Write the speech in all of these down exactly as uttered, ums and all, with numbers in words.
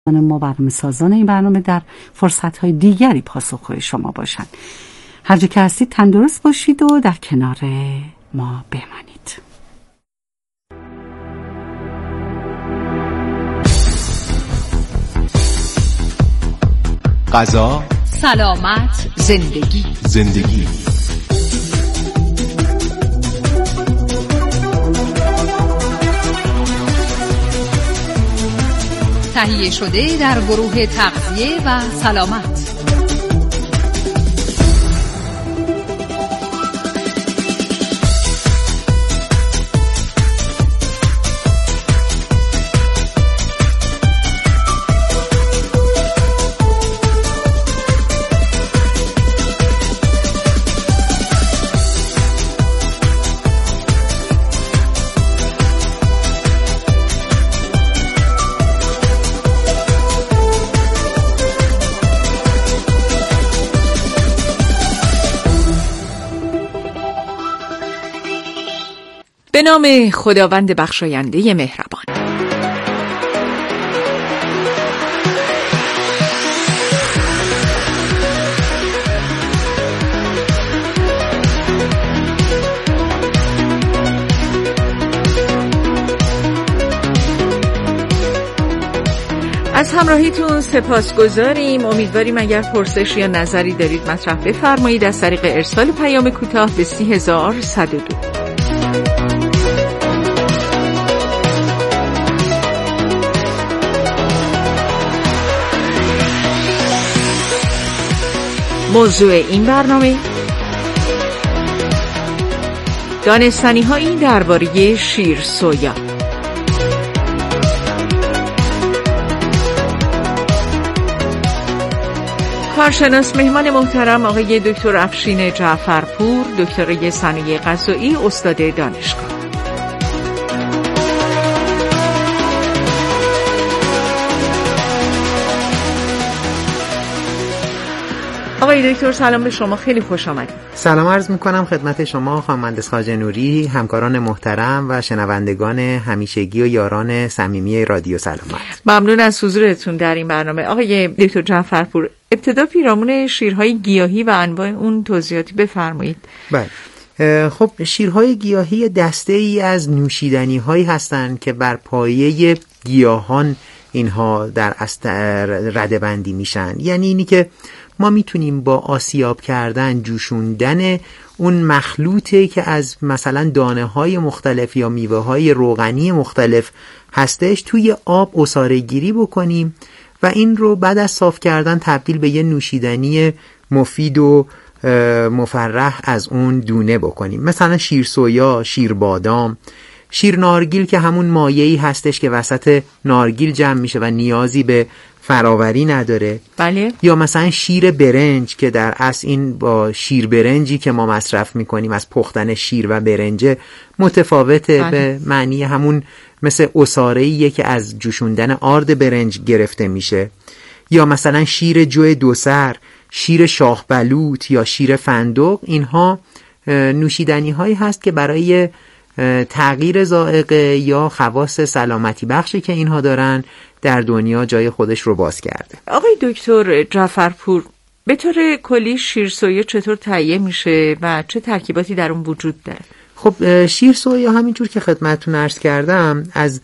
ما برنامه سازان این برنامه در فرصت‌های دیگری پاسخگوی شما باشند. هر جا که هستید تندرست باشید و در کنار ما بمانید. غذا، سلامت، زندگی زندگی تهیه شده در گروه تغذیه و سلامت. به نام خداوند بخشاینده مهربان. از همراهیتون سپاسگزاریم. امیدواریم اگر پرسش یا نظری دارید مطرح بفرمایید از طریق ارسال پیام کوتاه به سی هزار و صد و دو. موضوع این برنامه دانستنی هایی درباره شیر سویا. کارشناس مهمان محترم آقای دکتر افشین جعفرپور، دکترای صنایع غذایی، استاد دانشگاه. آقای دکتر سلام به شما، خیلی خوش آمدید. سلام عرض میکنم خدمت شما خانم مهندس خواجه نوری، همکاران محترم و شنوندگان همیشگی و یاران صمیمی رادیو سلامت. ممنون از حضورتون در این برنامه. آقای دکتر جعفرپور، ابتدا پیرامون شیرهای گیاهی و انواع اون توضیحاتی بفرمایید. بله. خب شیرهای گیاهی دسته ای از نوشیدنی هایی هستند که بر پایه گیاهان اینها در اصل رده‌بندی میشن. یعنی اینی که ما میتونیم با آسیاب کردن، جوشوندن اون مخلوطی که از مثلا دانه های مختلف یا میوه های روغنی مختلف هستش توی آب عصاره گیری بکنیم و این رو بعد از صاف کردن تبدیل به یه نوشیدنی مفید و مفرح از اون دونه بکنیم. مثلا شیر سویا، شیر بادام، شیر نارگیل که همون مایعی هستش که وسط نارگیل جمع میشه و نیازی به فراوری نداره. بله. یا مثلا شیر برنج که در اصل این با شیر برنجی که ما مصرف میکنیم از پختن شیر و برنج متفاوته. بله. به معنی همون مثل عصاره‌ایه که از جوشوندن آرد برنج گرفته میشه. یا مثلا شیر جو دوسر، شیر شاه بلوط یا شیر فندق، اینها نوشیدنی هایی هست که برای تغییر ذائقه یا خواص سلامتی بخشی که اینها دارن در دنیا جای خودش رو باز کرده. آقای دکتر جعفرپور، به طور کلی شیر سویا چطور تهیه میشه و چه ترکیباتی در اون وجود داره؟ خب شیر سویا همینجور که خدمتتون عرض کردم از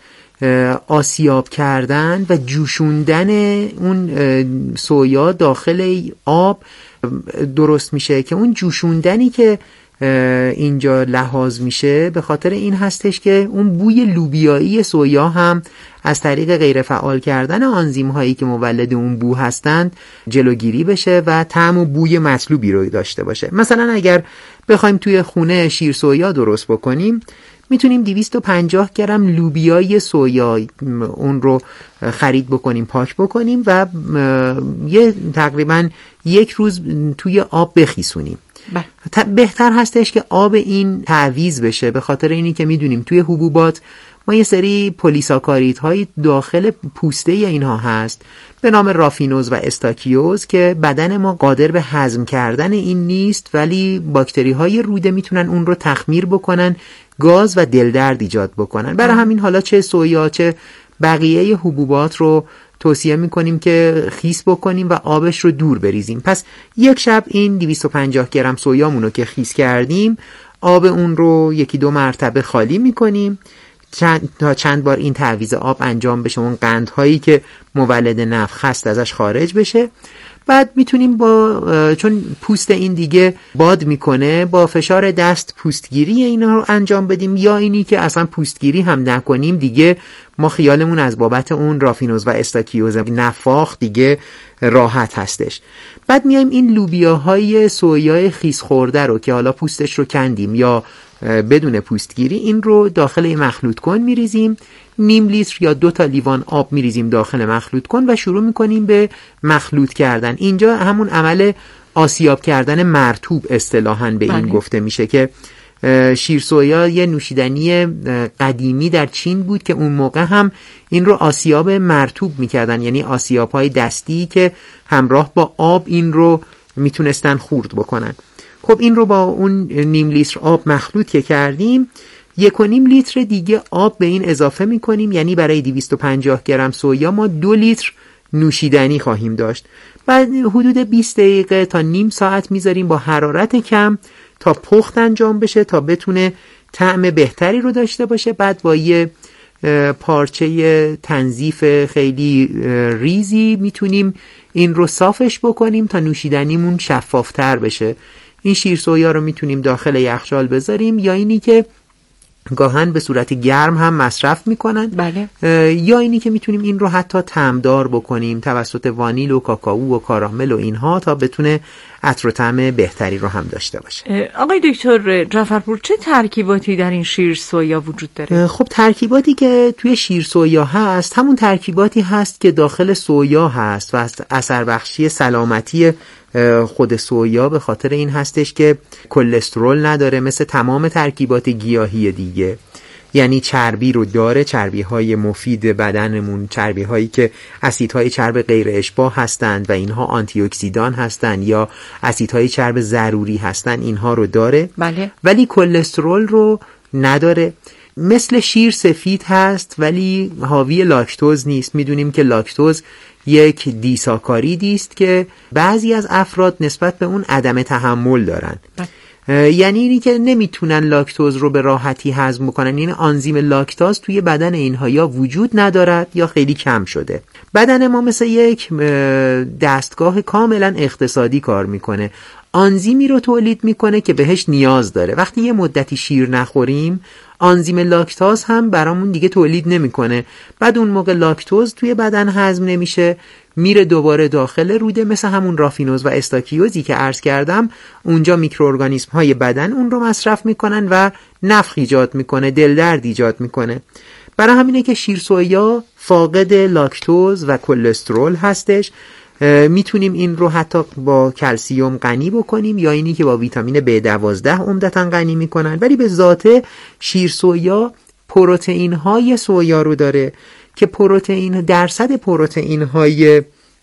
آسیاب کردن و جوشوندن اون سویا داخل آب درست میشه که اون جوشوندنی که اینجا لحاظ میشه به خاطر این هستش که اون بوی لوبیایی سویا هم از طریق غیر فعال کردن آنزیم هایی که مولد اون بو هستند جلوگیری بشه و طعم و بوی مطلوبی رو داشته باشه. مثلا اگر بخوایم توی خونه شیر سویا درست بکنیم میتونیم دویست و پنجاه گرم لوبیای سویا اون رو خرید بکنیم، پاک بکنیم و یه تقریبا یک روز توی آب بخیسونیم. بهتر هستش که آب این تعویض بشه، به خاطر اینی که میدونیم توی حبوبات ما یه سری پلیساکاریدهای داخل پوسته اینها هست به نام رافینوز و استاکیوز که بدن ما قادر به هضم کردن این نیست، ولی باکتری های روده میتونن اون رو تخمیر بکنن، گاز و دلدرد ایجاد بکنن. برای همین حالا چه سویا چه بقیه حبوبات رو توصیه میکنیم که خیس بکنیم و آبش رو دور بریزیم. پس یک شب این دویست و پنجاه گرم سویامون رو که خیس کردیم، آب اون رو یکی دو مرتبه خالی میکنیم چند تا چند بار این تعویض آب انجام بشه، اون قندهایی که مولد نفخ هست ازش خارج بشه. بعد میتونیم با چون پوست این دیگه باد میکنه، با فشار دست پوستگیری اینا رو انجام بدیم، یا اینی که اصلا پوستگیری هم نکنیم، دیگه ما خیالمون از بابت اون رافینوز و استاکیوز نفاخ دیگه راحت هستش. بعد میایم این لوبیاهای سویای خیس خورده رو که حالا پوستش رو کندیم یا بدون پوستگیری، این رو داخل مخلوط کن میریزیم، نیم لیتر یا دو تا لیوان آب میریزیم داخل مخلوط کن و شروع میکنیم به مخلوط کردن. اینجا همون عمل آسیاب کردن مرطوب اصطلاحاً به این گفته میشه که شیر سویا یه نوشیدنی قدیمی در چین بود که اون موقع هم این رو آسیاب مرطوب میکردن، یعنی آسیاب های دستی که همراه با آب این رو میتونستن خورد بکنن. خب این رو با اون نیم لیتر آب مخلوط که کردیم، یک و نیم لیتر دیگه آب به این اضافه میکنیم، یعنی برای دویست و پنجاه گرم سویا ما دو لیتر نوشیدنی خواهیم داشت. بعد حدود بیست دقیقه تا نیم ساعت میذاریم با حرارت کم تا پخت انجام بشه، تا بتونه طعم بهتری رو داشته باشه. بعد با یه پارچه تنظیف خیلی ریزی میتونیم این رو صافش بکنیم تا نوشیدنیمون شفافتر بشه. این شیر سویا رو میتونیم داخل یخچال بذاریم، یا اینی که گاهن به صورت گرم هم مصرف میکنن. بله. یا اینی که میتونیم این رو حتی طعمدار بکنیم توسط وانیل و کاکائو و کارامل و اینها تا بتونه عطر و طعم بهتری رو هم داشته باشه. آقای دکتر جعفرپور، چه ترکیباتی در این شیر سویا وجود داره؟ خب ترکیباتی که توی شیر سویا هست همون ترکیباتی هست که داخل سویا هست و اثر بخشی سلامتی خود سویا به خاطر این هستش که کلسترول نداره مثل تمام ترکیبات گیاهی دیگه، یعنی چربی رو داره، چربی های مفید بدنمون، چربی هایی که اسیدهای چرب غیر اشباع هستند و اینها آنتی اکسیدان هستند یا اسیدهای چرب ضروری هستند، اینها رو داره. بله. ولی کلسترول رو نداره. مثل شیر سفید هست ولی حاوی لاکتوز نیست. میدونیم که لاکتوز یک دیساکاریدی است که بعضی از افراد نسبت به اون عدم تحمل دارن. یعنی اینی که نمیتونن لاکتوز رو به راحتی هضم بکنن، این آنزیم لاکتاز توی بدن اینها یا وجود ندارد یا خیلی کم شده. بدن ما مثل یک دستگاه کاملا اقتصادی کار میکنه، آنزیمی رو تولید میکنه که بهش نیاز داره. وقتی یه مدتی شیر نخوریم آنزیم لاکتاز هم برامون دیگه تولید نمیکنه، بعد اون موقع لاکتوز توی بدن هضم نمیشه، میره دوباره داخل روده، مثل همون رافینوز و استاکیوزی که عرض کردم، اونجا میکروارگانیسم های بدن اون رو مصرف میکنن و نفخ ایجاد میکنه، دلدرد ایجاد میکنه. برای همینه که شیر سویا فاقد لاکتوز و کلسترول هستش. میتونیم این رو حتی با کلسیوم غنی بکنیم یا اینی که با ویتامین بی دوازده عمدتاً غنی میکنن، ولی به ذات شیر سویا پروتئین های سویا رو داره که پروتئین درصد پروتئین های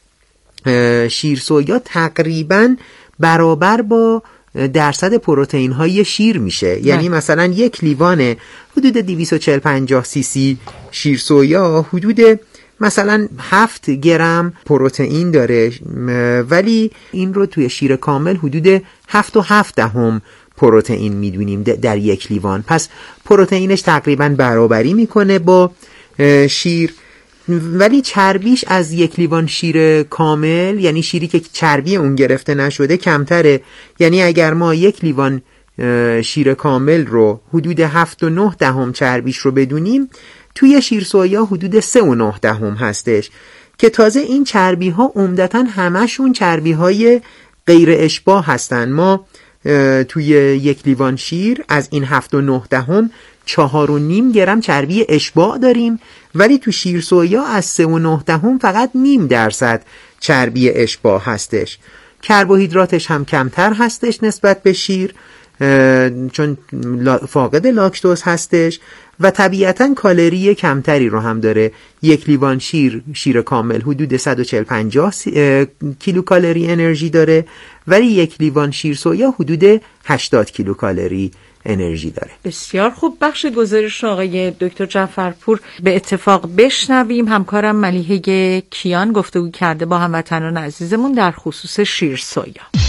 شیر سویا تقریباً برابر با درصد پروتئین های شیر میشه. یعنی مثلا یک لیوان حدود دویست و چهل پنجاه سی سی شیر سویا حدود مثلا هفت گرم پروتئین داره، ولی این رو توی شیر کامل حدود هفت و هفت دهم پروتئین میدونیم در یک لیوان. پس پروتئینش تقریبا برابری میکنه با شیر، ولی چربیش از یک لیوان شیر کامل، یعنی شیری که چربی اون گرفته نشده، کمتره. یعنی اگر ما یک لیوان شیر کامل رو حدود هفت و نه دهم چربیش رو بدونیم، توی شیر سویا حدود سه و نه دهم هستش که تازه این چربی ها عمدتاً همشون چربی های غیر اشباع هستن. ما توی یک لیوان شیر از این هفت و نه دهم چهار و نیم گرم چربی اشباع داریم، ولی تو شیر سویا از سه و نه دهم فقط نیم درصد چربی اشباع هستش. کربوهیدراتش هم کمتر هستش نسبت به شیر چون فاقد لاکتوز هستش و طبیعتاً کالری کمتری رو هم داره. یک لیوان شیر شیر کامل حدود صد و چهل پنجاه کیلو کالری انرژی داره، ولی یک لیوان شیر سویا حدود هشتاد کیلو کالری انرژی داره. بسیار خوب. بخش گزارش آقای دکتر جعفرپور به اتفاق بشنویم. همکارم ملیحه کیان گفتگو کرده با هموطنان عزیزمون در خصوص شیر سویا.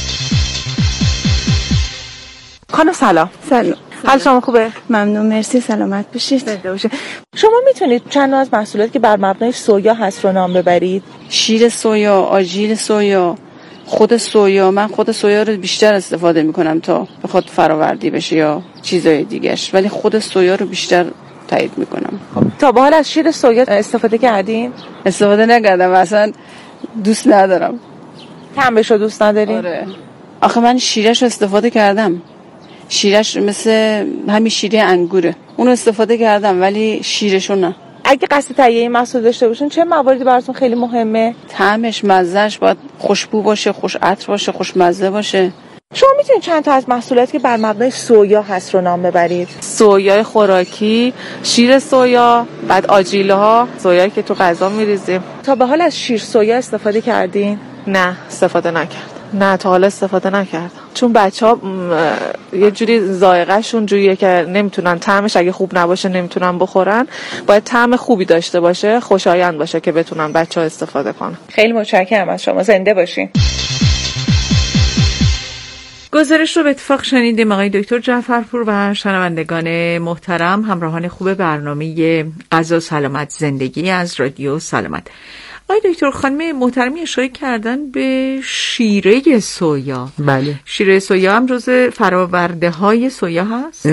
خانم سلام. سلام. حال شما خوبه؟ ممنون، مرسی، سلامت باشید. شما میتونید چند نوع از محصولاتی که بر مبنای سویا هست رو نام ببرید؟ شیر سویا، آجیل سویا، خود سویا. من خود سویا رو بیشتر استفاده میکنم تا بخواد فراوردی بشه یا چیزای دیگهش، ولی خود سویا رو بیشتر تایید میکنم. تا به حال از شیر سویا استفاده کردین؟ استفاده نکردم، اصلا دوست ندارم. طعمش رو دوست ندارین؟ آره. آخه من شیرش رو استفاده کردم. شیرش مثل همین شیره انگوره، اون استفاده کردم ولی شیرشو نه. اگه قصد تهیه این محصول داشته باشین چه مواردی براتون خیلی مهمه؟ طعمش، مزهش باید خوشبو باشه، خوش عطر باشه، خوشمزه باشه. شما میتونید چند تا از محصولاتی که بر مبنای سویا هست رو نام ببرید؟ سویای خوراکی، شیر سویا، بعد آجیله ها، سویایی که تو غذا میریزیم. تا به حال از شیر سویا استفاده کردین؟ نه، استفاده نکردم. نه تا حالا استفاده نکردم، چون بچه‌ها یه جوری ذائقه‌شون جوریه که نمیتونن، طعمش اگه خوب نباشه نمیتونن بخورن. باید طعم خوبی داشته باشه، خوشایند باشه که بتونن بچه‌ها استفاده کنن. خیلی متشکرم از شما، زنده باشین. گزارش رو به اتفاق شنیدیم آقای دکتر جعفرپور و شنوندگان محترم، همراهان خوب برنامه غذا سلامت زندگی از رادیو سلامت. آقای دکتر خانم محترمی اشاره کردن به شیره سویا. بله. شیره سویا هم جزء فراورده های سویا هست؟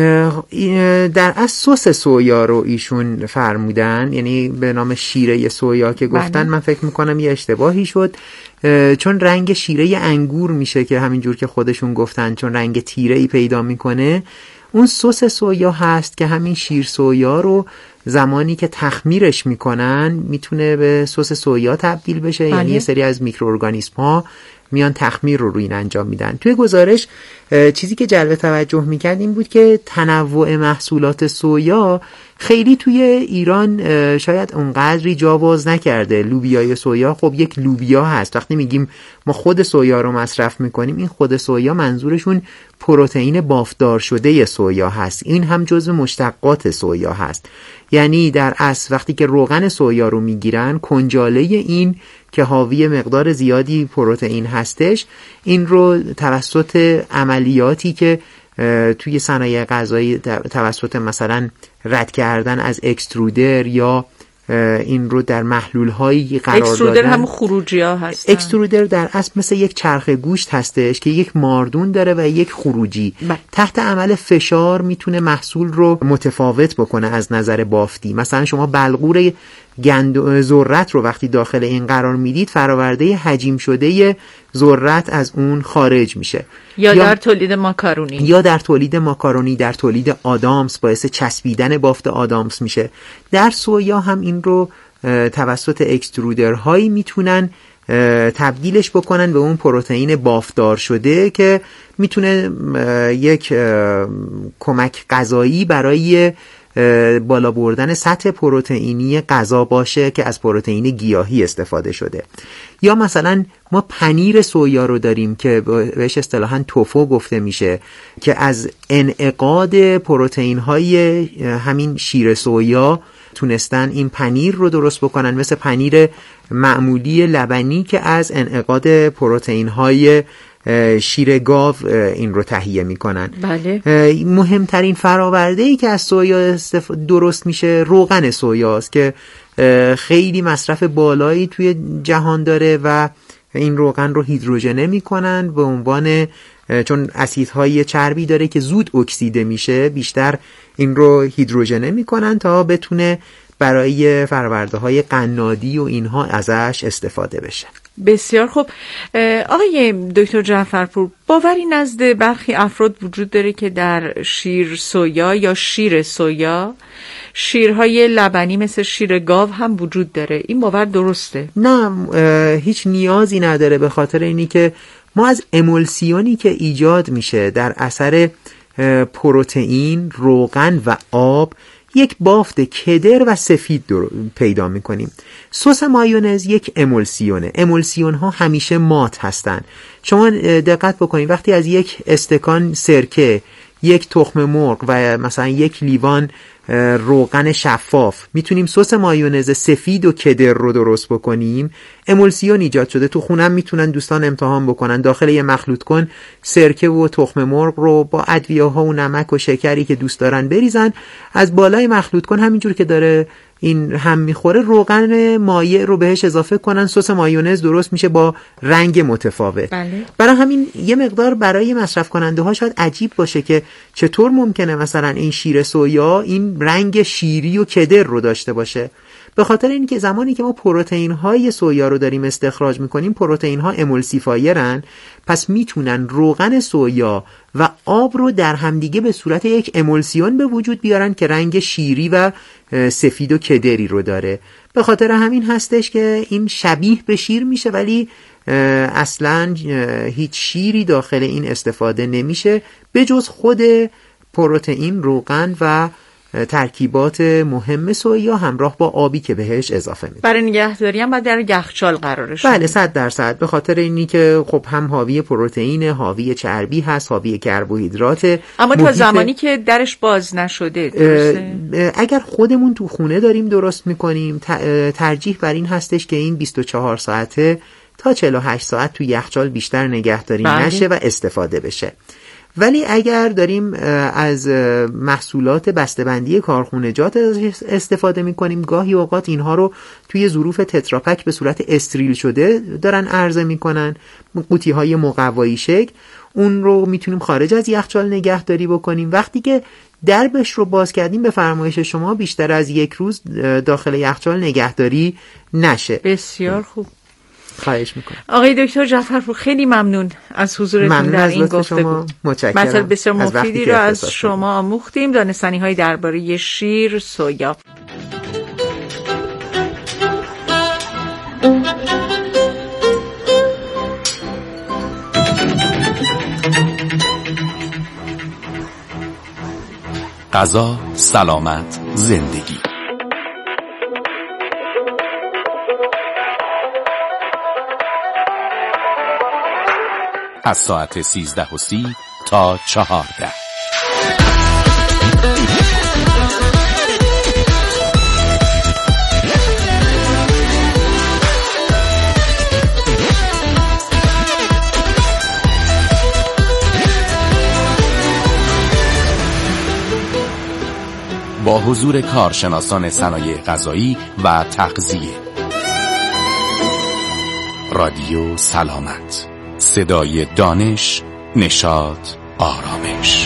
در اصل سس سویا رو ایشون فرمودن، یعنی به نام شیره سویا که گفتن. بله. من فکر میکنم یه اشتباهی شد، چون رنگ شیره انگور میشه که همینجور که خودشون گفتن، چون رنگ تیره‌ای پیدا میکنه. اون سس سویا هست که همین شیر سویا رو زمانی که تخمیرش میکنن میتونه به سس سویا تبدیل بشه. بله. یعنی یه سری از میکروارگانیسم ها میان تخمیر رو روی این انجام میدن. توی گزارش چیزی که جلب توجه میکرد این بود که تنوع محصولات سویا خیلی توی ایران شاید اونقدری جا باز نکرده. لوبیای سویا خب یک لوبیا هست. وقتی میگیم ما خود سویا رو مصرف میکنیم، این خود سویا منظورشون پروتئین بافتدار شده سویا هست. این هم جزو مشتقات سویا هست. یعنی در اصل وقتی که روغن سویا رو میگیرن، کنجاله این که حاوی مقدار زیادی پروتئین هستش، این رو توسط عملیاتی که توی صنایع غذایی توسط مثلا رد کردن از اکسترودر یا این رو در محلول هایی قرار دادن. اکسترودر هم خروجی ها هستن. اکسترودر در اصل مثل یک چرخ گوشت هستش که یک ماردون داره و یک خروجی. ب. تحت عمل فشار میتونه محصول رو متفاوت بکنه از نظر بافتی. مثلا شما بلغور گند ذرت رو وقتی داخل این قرار میدید، فراورده حجیم شده ذرت از اون خارج میشه. یا, یا در تولید ماکارونی یا در تولید ماکارونی در تولید آدامس باعث چسبیدن بافت آدامس میشه. در سویا هم این رو توسط اکسترودرهایی میتونن تبدیلش بکنن به اون پروتئین بافتدار شده که میتونه یک کمک غذایی برای بالا بردن سطح پروتئینی غذا باشه که از پروتئین گیاهی استفاده شده. یا مثلا ما پنیر سویا رو داریم که بهش اصطلاحاً توفو گفته میشه که از انعقاد پروتئین های همین شیر سویا تونستن این پنیر رو درست بکنن، مثل پنیر معمولی لبنی که از انعقاد پروتئین های شیر گاو این رو تهیه میکنن. بله. مهمترین فراورده ای که از سویا استف... درست میشه روغن سویاست که خیلی مصرف بالایی توی جهان داره و این روغن رو هیدروژنه میکنن به عنوان، چون اسیدهای چربی داره که زود اکسیده میشه، بیشتر این رو هیدروژنه میکنن تا بتونه برای فرآورده های قنادی و اینها ازش استفاده بشه. بسیار خوب. آقای دکتر جعفرپور، باوری نزد برخی افراد وجود داره که در شیر سویا یا شیر سویا شیرهای لبنی مثل شیر گاو هم وجود داره. این باور درسته؟ نه، هیچ نیازی نداره، به خاطر اینی که ما از امولسیونی که ایجاد میشه در اثر پروتئین، روغن و آب یک بافت کدر و سفید پیدا میکنیم. سس مایونز یک امولسیونه. امولسیون ها همیشه مات هستن. شما دقت بکنید وقتی از یک استکان سرکه یک تخم مرغ و مثلا یک لیوان روغن شفاف میتونیم سس مایونز سفید و کدر رو درست بکنیم. امولسیون ایجاد شده، تو خونم میتونن دوستان امتحان بکنن. داخل یه مخلوط کن سرکه و تخم مرغ رو با ادویه‌ها و نمک و شکری که دوست دارن بریزن، از بالای مخلوط کن همینجور که داره این هم میخوره روغن مایع رو بهش اضافه کنن، سس مایونز درست میشه با رنگ متفاوت. بله. برای همین یه مقدار برای مصرف کننده ها شاید عجیب باشه که چطور ممکنه مثلا این شیر سویا این رنگ شیری و کدر رو داشته باشه. به خاطر اینکه زمانی که ما پروتئین های سویا رو داریم استخراج میکنیم، پروتئین ها امولسیفایرن، پس میتونن روغن سویا و آب رو در همدیگه به صورت یک امولسیون به وجود بیارن که رنگ شیری و سفید و کدری رو داره. به خاطر همین هستش که این شبیه به شیر میشه ولی اصلا هیچ شیری داخل این استفاده نمیشه به جز خود پروتئین، روغن و ترکیبات مهم سویا همراه با آبی که بهش اضافه میده. برای نگهداری هم باید در یخچال قرارش بله صد درصد، به خاطر اینی که خب هم حاوی پروتئین، حاوی چربی هست، حاوی کربوهیدرات. اما تا زمانی که درش باز نشده درسته؟ اگر خودمون تو خونه داریم درست میکنیم، ترجیح بر این هستش که این بیست و چهار ساعته تا چهل و هشت ساعت تو یخچال بیشتر نگهداری بله. نشه و استفاده بشه. ولی اگر داریم از محصولات بسته‌بندی کارخونجات استفاده می‌کنیم، گاهی اوقات اینها رو توی ظروف تتراپک به صورت استریل شده دارن عرضه می‌کنن، قوطی‌های مقوایی شکل، اون رو میتونیم خارج از یخچال نگهداری بکنیم. وقتی که دربش رو باز کردیم به فرمایش شما بیشتر از یک روز داخل یخچال نگهداری نشه. بسیار خوب، خواهش میکنم. آقای دکتر جعفرپور خیلی ممنون از حضورتون در این گفتگو. متشکرم. مطلب بسیار مفیدی رو از شما آموختیم، دانستنی های درباره شیر سویا. غذا، سلامت، زندگی. از ساعت سیزده و سی تا چهارده. با حضور کارشناسان صنایع غذایی و تغذیه. رادیو سلامت، صدای دانش، نشاط، آرامش.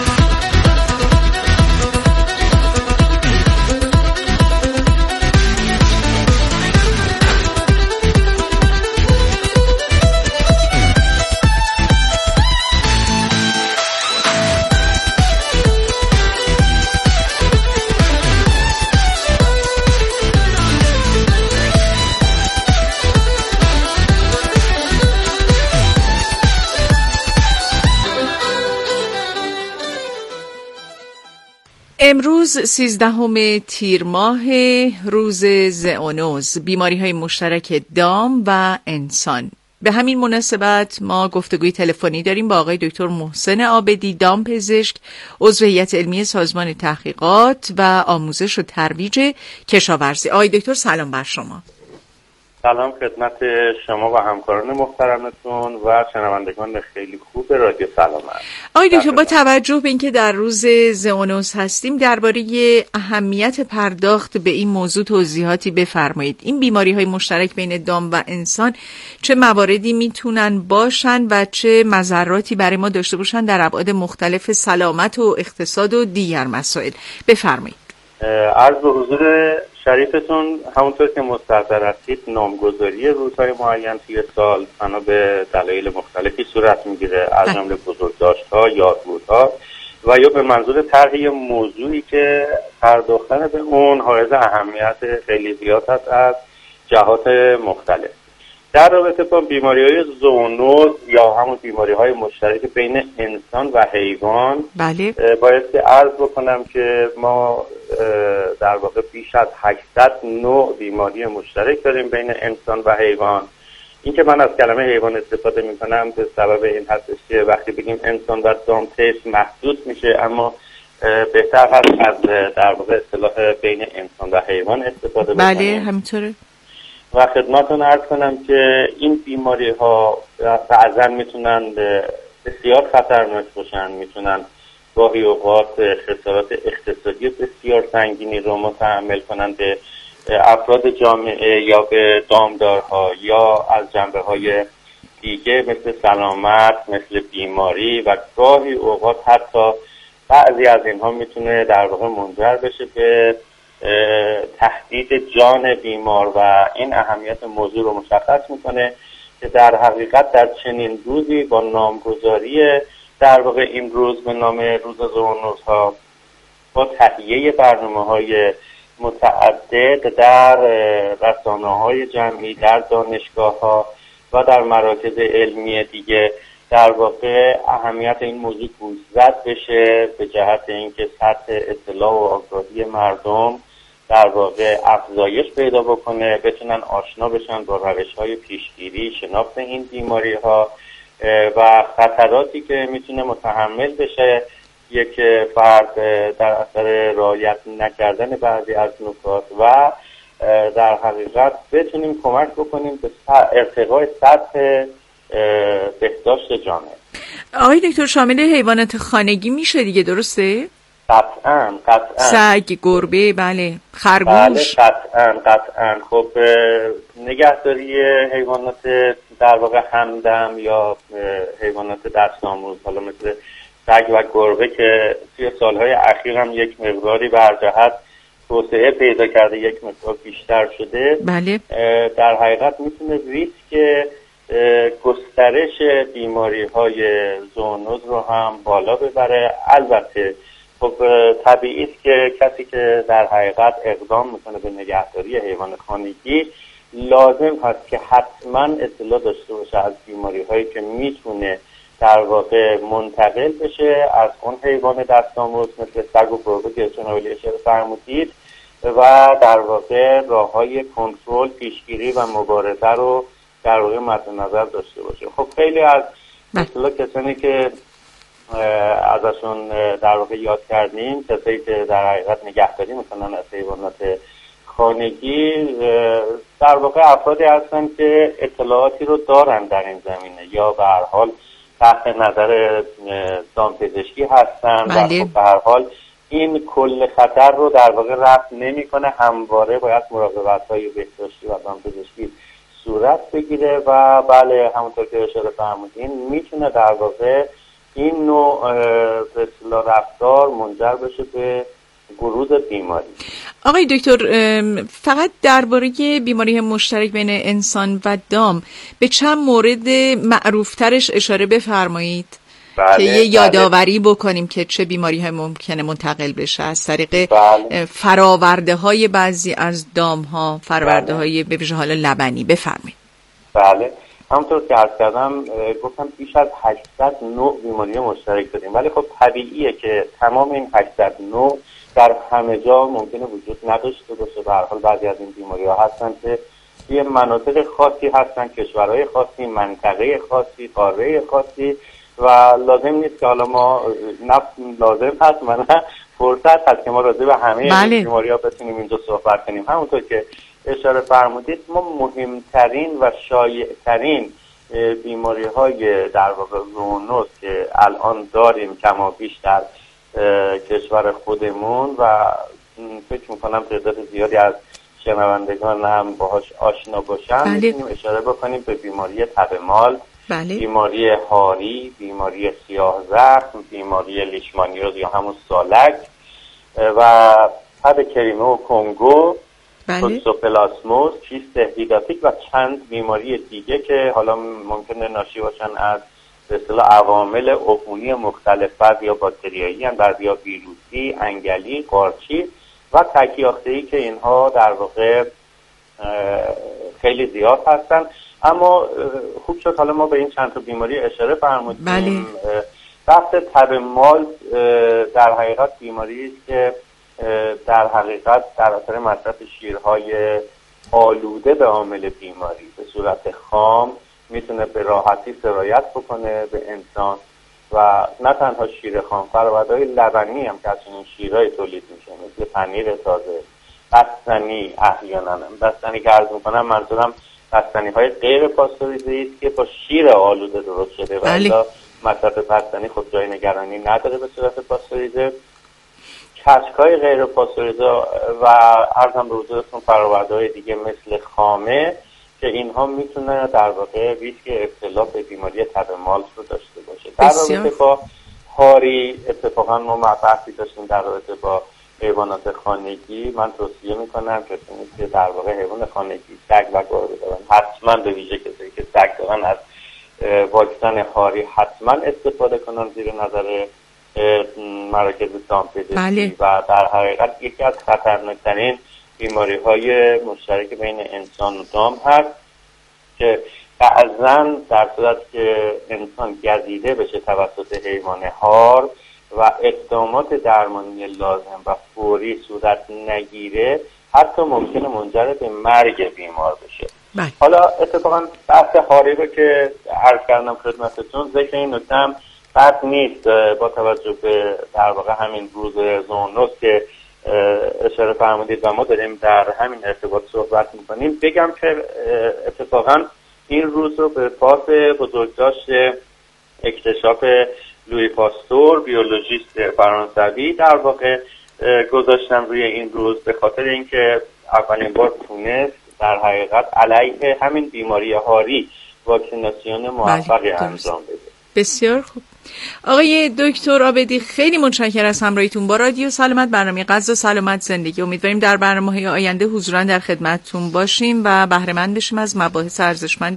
امروز سیزدهم تیر ماه، روز زئونوز، بیماری های مشترک دام و انسان. به همین مناسبت ما گفتگوی تلفنی داریم با آقای دکتر محسن عابدی، دامپزشک، عضو هیئت علمی سازمان تحقیقات و آموزش و ترویج کشاورزی. آقای دکتر سلام بر شما. سلام خدمت شما و همکاران محترمتون و شنوندگان خیلی خوب رادیو سلامت. آقای دکتر با توجه به اینکه در روز زئونوز هستیم، درباره اهمیت پرداخت به این موضوع توضیحاتی بفرمایید. این بیماری های مشترک بین دام و انسان چه مواردی میتونن باشن و چه مضراتی برای ما داشته باشن در ابعاد مختلف سلامت و اقتصاد و دیگر مسائل؟ بفرمایید. عرض به حضور شریفتون، همونطور که مستحضر هستید نامگذاری روزهای معین توی سال بنا به دلایل مختلفی صورت میگیره، از جمله بزرگداشت‌ها، یادبودها و یا به منظور طرح موضوعی که پرداختن به اون حائز اهمیت خیلی زیاد هست از جهات مختلف. در رابطه با بیماری‌های زئونوز یا همون بیماری‌های مشترک بین انسان و حیوان، بله، باید که عرض بکنم که ما در واقع بیش از هشتصد نوع بیماری مشترک داریم بین انسان و حیوان این که من از کلمه حیوان استفاده میکنم به سبب این هستش که وقتی بگیم انسان و دام تست محدود میشه، اما بهتر هست از در واقع اصطلاح بین انسان و حیوان استفاده بکنیم. بله همینطوره. و خدمتتون عرض کنم که این بیماری ها بعضا میتونن بسیار خطرناک باشن، میتونن گاهی اوقات خسارات اقتصادی بسیار سنگینی رو متحمل کنن به افراد جامعه یا به دامدارها، یا از جنبه های دیگه مثل سلامت، مثل بیماری، و گاهی اوقات حتی بعضی از اینها میتونه در واقع منجر بشه به تهدید جان بیمار و این اهمیت موضوع رو مشخص میکنه که در حقیقت در چنین روزی با نامگذاری در واقع این روز به نام روز زوونوزها، با تهیه برنامه‌های متعدد در رسانه‌های جمعی، در دانشگاه‌ها و در مراکز علمی دیگه، در واقع اهمیت این موضوع گوشزد بشه به جهت اینکه سطح اطلاع و آگاهی مردم در واقع افزایش پیدا بکنه، بتونن آشنا بشن با روش‌های پیشگیری، شناخت این بیماری‌ها و خطراتی که میتونه متحمل بشه یک فرد در اثر رعایت نکردن بعضی از نکات، و در حقیقت بتونیم کمک بکنیم به ارتقای سطح بهداشت جامعه. آقای دکتر شامل حیوانات خانگی میشه دیگه، درسته؟ قطعاً قطعاً. سگ، گربه، بله، خرگوش. بله قطعاً قطعاً. خب نگهداری حیوانات در واقع همدم یا حیوانات دست‌آموز، حالا مثل سگ و گربه که توی سالهای اخیر هم یک مقداری بر جهت توسعه پیدا کرده، یک مقدار بیشتر شده، بله، در حقیقت میتونه ریسک گسترش بیماری‌های زوونوز رو هم بالا ببره. البته خب طبیعی است که کسی که در حقیقت اقدام میکنه به نگهداری حیوان خانگی لازم هست که حتما اطلاع داشته باشه از بیماری‌هایی که میتونه در واقع منتقل بشه از اون حیوان دست‌آموز مثل سگ و گربه که جناب عالی اشاره فرمودید، و در واقع راه‌های کنترل، پیشگیری و مبارزه رو در واقع مد نظر داشته باشه. خب خیلی از مثلا کسانی که ازشون در واقع یاد کردیم، کسایی که در حقیقت نگهداری میکنن از حیوانات خانگی، در واقع افرادی هستن که اطلاعاتی رو دارن در این زمینه، یا به هر حال تحت نظر دامپزشکی هستن، و خب به هر حال این کل خطر رو در واقع رفع نمیکنه، همواره باید مراقبت‌های بهداشتی و دامپزشکی صورت بگیره، و بله همونطور که اشاره فرمودین میتونه در واقع این نوع به اصطلاح رفتار منجر بشه به گروز بیماری. آقای دکتر فقط درباره بیماری مشترک بین انسان و دام به چند مورد معروفترش اشاره بفرمایید. بله، که یه یادآوری بله. بکنیم که چه بیماری های ممکنه منتقل بشه از طریق بله. فراورده های بعضی از دام ها، فراورده های به ویژه حالا لبنی. بفرمایید. بله، همونطور که عرض کردم گفتم بیش از هشتصد نوع بیماری مشترک داریم، ولی خب طبیعیه که تمام این هشتصد نوع در همه جا ممکنه وجود نداشته باشه. به هر حال بعضی از این بیماری ها هستن که توی مناطق خاصی هستن، کشورهای خاصی، منطقه خاصی، قاره خاصی، و لازم نیست که حالا ما نه لازم هست من فرصت هست که ما راجع به همه بله. این بیماری ها بتونیم اینجا صحبت کنیم. همونطور که اشاره فرمودید ما مهمترین و شایع‌ترین بیماری های در واقع زوونوز که الان داریم کما بیش در کشور خودمون، و فکر میکنم تعداد زیادی از شنوندگان هم باهاش آشنا باشن، بله. میتونیم اشاره بکنیم به بیماری تب مال، بله. بیماری هاری، بیماری سیاه زخم، بیماری لیشمانیوز یا همون سالک، و تب کریمه و کنگو، توکسوپلاسموس، کیست هیداتیک و چند بیماری دیگه که حالا ممکنه ناشی باشن از به اصطلاح عوامل عفونی مختلف، بعضی یا باکتریایی هم، بعضی یا ویروسی، انگلی، قارچی و تکیاخته‌ای که اینها در واقع خیلی زیاد هستن. اما خوب شد حالا ما به این چند تا بیماری اشاره فرمودیم. بله. بحث تب مال در حقیقت بیماری است که در حقیقت در اثر مصرف شیرهای آلوده به عامل بیماری به صورت خام میتونه به راحتی سرایت بکنه به انسان و نه تنها شیر خام، فرآوردهای لبنی هم که از این شیرهای تولید میشه مثل پنیر تازه، بستنی، احیانا بستنی که عرض میکنم منظورم بستنی های غیر پاستوریزه است که با شیر آلوده درست شده و الا مصرف بستنی خود جای نگرانی نداره به صورت پاستوریزه. کشک های غیر پاستوریزه و عرضم به حضورتون فرآوردهای دیگه مثل خامه که اینها میتونه در واقع ریسک ابتلا به بیماری تب مالت رو داشته باشه. در رابطه با هاری اتفاقا ما بحثی داشتیم در رابطه با حیوانات خانگی. من توصیه میکنم که که در واقع حیوان خانگی سگ و گربه دارن حتما به ویژه کسایی که سگ دارن از واکسن هاری حتما استفاده کنن زیر نظر مراکز دامپزشکی بله. و در حقیقت یکی از خطرناکترین بیماری های مشترک بین انسان و دام هست که بعضا در صورت که انسان گزیده بشه توسط حیوان هار و اقدامات درمانی لازم و فوری صورت نگیره حتی ممکنه منجر به مرگ بیمار بشه. بله. حالا اتفاقا بحث هاری رو که عرض کردم خدمتتون ذکر این نکته هم بد نیست با توجه به در واقع همین روز زونوس که اشاره فرمودید و ما داریم در همین ارتباط صحبت میکنیم بگم که اتفاقا این روز رو به پاس بزرگداشت اکتشاف لویی پاستور بیولوژیست فرانسوی در واقع گذاشتم روی این روز به خاطر اینکه اولین بار تونست در حقیقت علیه همین بیماری هاری واکسیناسیون موفقی انجام بده. بسیار خوب. آقای دکتر عابدی خیلی متشکرم از همراهیتون با رادیو سلامت، برنامه غذا سلامت زندگی. امیدواریم در برنامه‌های آینده حضوراً در خدمتتون باشیم و بهره مند بشیم از مباحث ارزشمند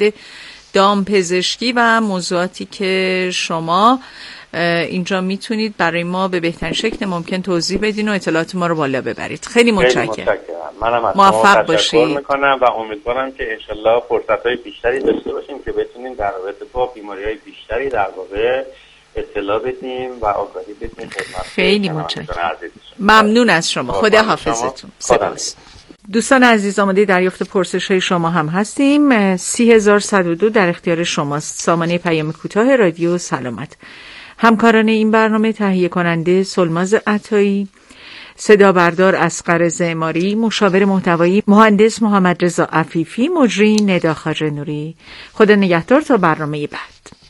دامپزشکی و موضوعاتی که شما اینجا میتونید برای ما به بهترین شکل ممکن توضیح بدین و اطلاعات ما رو بالا ببرید. خیلی متشکرم. منم از موفق باشید. میکنم و امیدوارم که انشالله فرصت‌های بیشتری داشته باشیم که بتونیم در رابطه با بیماری‌های بیشتری در واقع اطلاع بدیم و آگاهی بدیم. خیلی متشکرم. ممنون از شما. خدا حافظتون. سپاس. دوستان عزیز آماده دریافت پرسش های شما هم هستیم. سی هزار صد و دو در اختیار شماست. سامانه پیام کوتاه رادیو سلامت. همکاران این برنامه تهیه کننده سلماز عطایی، صدا بردار اصغر زعماری، مشاور محتوایی مهندس محمد رضا عفیفی، مجری ندا خواجه نوری. خدا نگهدار تا برنامه بعد.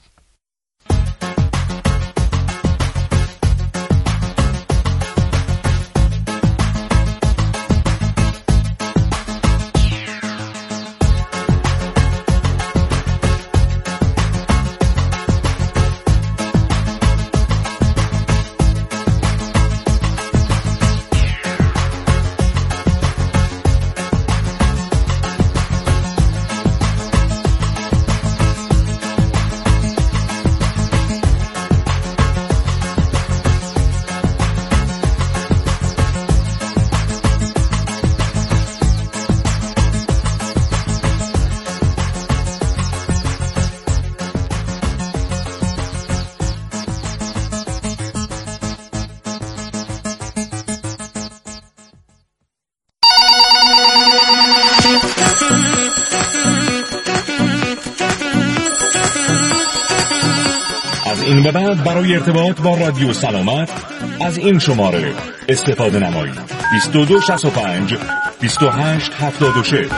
این به بعد برای ارتباط با رادیو سلامت از این شماره استفاده نمایید. بیست و دو شصت و پنج بیست و هشت هفتاد و شش.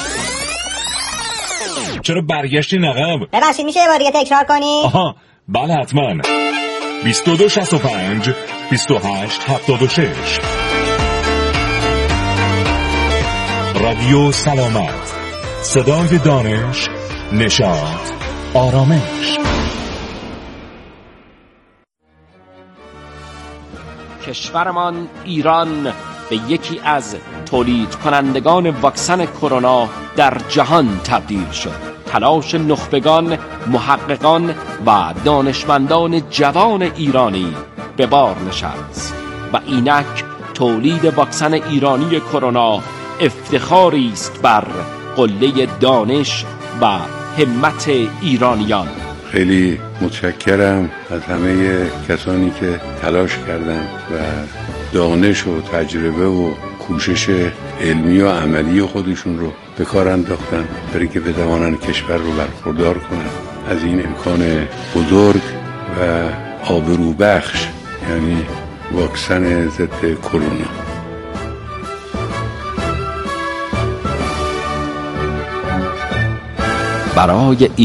چرا برگشتی نقب؟ ببخشید میشه یه بار دیگه تکرار کنی؟ آها بله حتما. بیست و دو شصت و پنج بیست و هشت هفتاد و شش. رادیو سلامت، صدای دانش، نشاط، آرامش. کشورمان ایران به یکی از تولید کنندگان واکسن کرونا در جهان تبدیل شد. تلاش نخبگان، محققان و دانشمندان جوان ایرانی به بار نشست و اینک تولید واکسن ایرانی کرونا افتخاری است بر قله دانش و همت ایرانیان. خیلی متشکرم از همه کسانی که تلاش کردند و دانش و تجربه و کوشش علمی و عملی خودشون رو به کار انداختن برای که بتوانن کشور رو برخوردار کنن از این امکان بزرگ و آبروبخش، یعنی واکسن ضد کرونا. برای